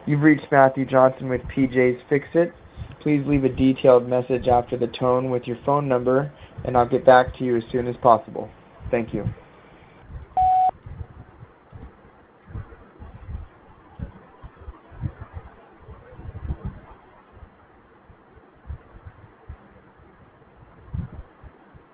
You've reached Matthew Johnson with PJ's Fix-It. Please leave a detailed message after the tone with your phone number, and I'll get back to you as soon as possible. Thank you.